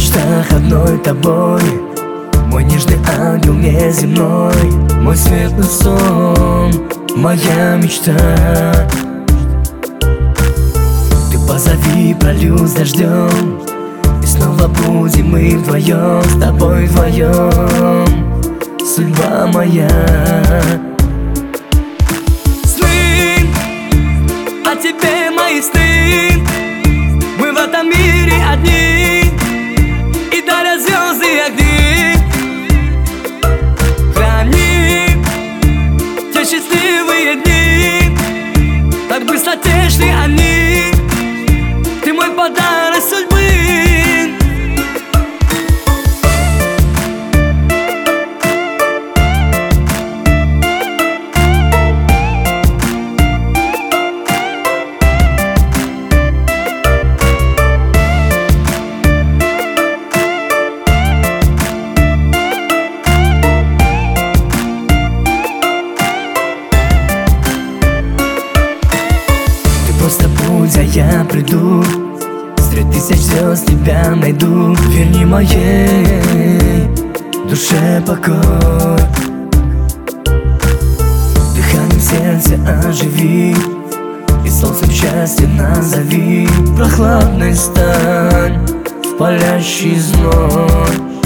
мечтах одной тобой, мой нежный ангел неземной, мой светлый сон, моя мечта. Ты позови, прольюсь дождем, и снова будем мы вдвоем, с тобой вдвоем, судьба моя. Сны, а теперь мои сны, мы в этом мире одни, и дарят звезды и огни. Храни те счастливые дни, так быстро течны они, ты мой подарок судьбы. Просто будь, а я приду, среди тысяч звезд тебя найду. Верни моей душе покой, дыханием сердце оживи, и солнцем счастье назови. Прохладной стань в палящий зной.